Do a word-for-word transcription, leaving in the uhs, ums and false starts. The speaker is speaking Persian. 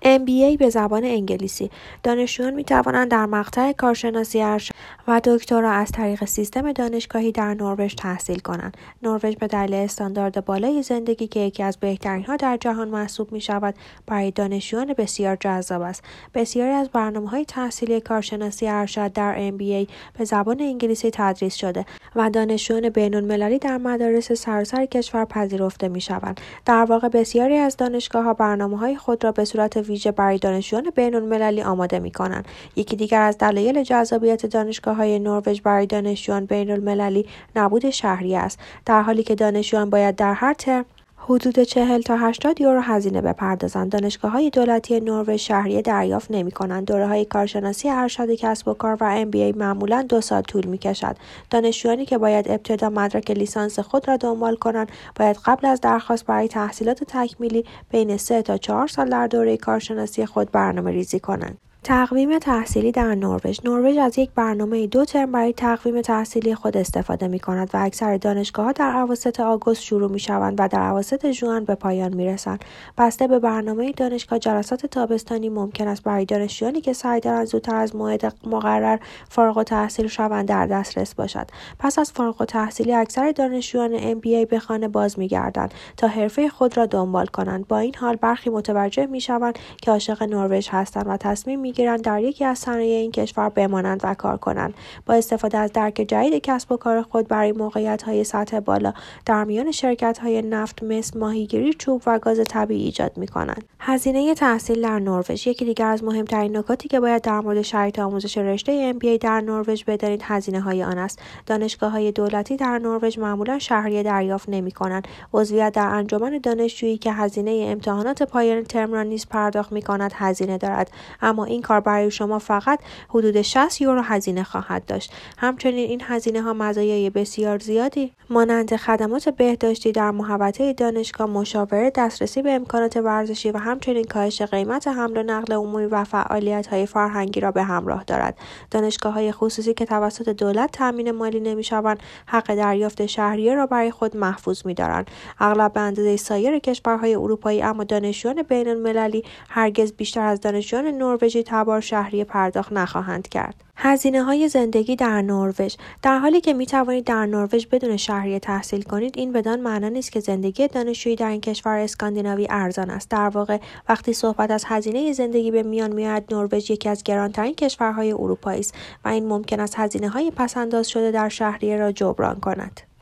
ام بی ای به زبان انگلیسی. دانشجویان می توانند در مقطع کارشناسی ارشد و دکترا از طریق سیستم دانشگاهی در نروژ تحصیل کنند. نروژ به دلیل استاندارد بالای زندگی که یکی از بهترین‌ها در جهان محسوب می شود، برای دانشجویان بسیار جذاب است. بسیاری از برنامه‌های تحصیلی کارشناسی ارشد در ام بی ای به زبان انگلیسی تدریس شده و دانشجویان بین‌المللی در مدارس سراسر کشور پذیرفته می شوند. در واقع بسیاری از دانشگاه‌ها برنامه‌های خود را به صورت ویژه برای دانشجویان بین‌المللی آماده می‌کنند. یکی دیگر از دلایل جذابیت دانشگاه‌های نروژ برای دانشجویان بین‌المللی نبود شهریه است، در حالی که دانشجویان باید در هر ترم حدود چهل تا هشتاد یورو هزینه بپردازند. دانشگاه‌های دولتی نروژ شهریه دریافت نمی‌کنند. دوره‌های کارشناسی ارشد کسب و کار و ام بی ای معمولاً دو سال طول می‌کشد. دانشجویانی که باید ابتدا مدرک لیسانس خود را دنبال کنند، باید قبل از درخواست برای تحصیلات تکمیلی بین سه تا چهار سال در دوره کارشناسی خود برنامه‌ریزی کنند. تقویم تحصیلی در نروژ. نروژ از یک برنامه دو ترم برای تقویم تحصیلی خود استفاده می‌کند و اکثر دانشگاه‌ها در اواسط آگوست شروع می‌شوند و در اواسط ژوئن به پایان می‌رسند. بسته به برنامه دانشگاه، جلسات تابستانی ممکن است برای دانشجویانی که سعی دارند زودتر از موعد مقرر فارغ التحصیل شوند در دسترس باشد. پس از فارغ التحصیلی اکثر دانشجویان ام بی ای به خانه باز می‌گردند تا حرفه خود را دنبال کنند. با این حال برخی متوجه می‌شوند که عاشق نروژ هستند و تصمیم می‌گیرند در یکی از صنایع این کشور بمانند و کار کنند. با استفاده از درک جدید کسب و کار خود برای موقعیت‌های سطح بالا در میان شرکت‌های نفت مثل ماهیگیری، چوب و گاز طبیعی ایجاد می‌کنند. هزینه تحصیل در نروژ. یکی دیگر از مهمترین نکاتی که باید در مورد شرایط آموزش رشته ام بی ای در نروژ بدانید هزینه‌های آن است. دانشگاه‌های دولتی در نروژ معمولاً شهریه دریافت نمی‌کنند. عضویت در انجمن دانشجویی که هزینه امتحانات پایان ترم را نیز پرداخت می‌کند هزینه دارد، اما این کار برای شما فقط حدود شصت یورو هزینه خواهد داشت. همچنین این هزینه ها مزایای بسیار زیادی مانند خدمات بهداشتی در محوطه دانشگاه، مشاوره، دسترسی به امکانات ورزشی و همچنین کاهش قیمت حمل و نقل عمومی و فعالیت‌های فرهنگی را به همراه دارد. دانشگاه‌های خصوصی که توسط دولت تامین مالی نمی‌شوند، حق دریافت شهریه را برای خود محفوظ می‌دارند. اغلب به اندازه سایر کشورهای اروپایی، اما دانشجویان بین‌المللی هرگز بیشتر از دانشجویان نروژی تبار شهریه پرداخت نخواهند کرد. هزینه‌های زندگی در نروژ. در حالی که می‌توانید در نروژ بدون شهریه تحصیل کنید، این بدان معنا نیست که زندگی دانشجویی در این کشور اسکاندیناوی ارزان است. در واقع وقتی صحبت از هزینه زندگی به میان می‌آید، نروژ یکی از گرانترین کشورهای اروپایی است و این ممکن است هزینه‌های پس‌انداز شده در شهریه را جبران کند.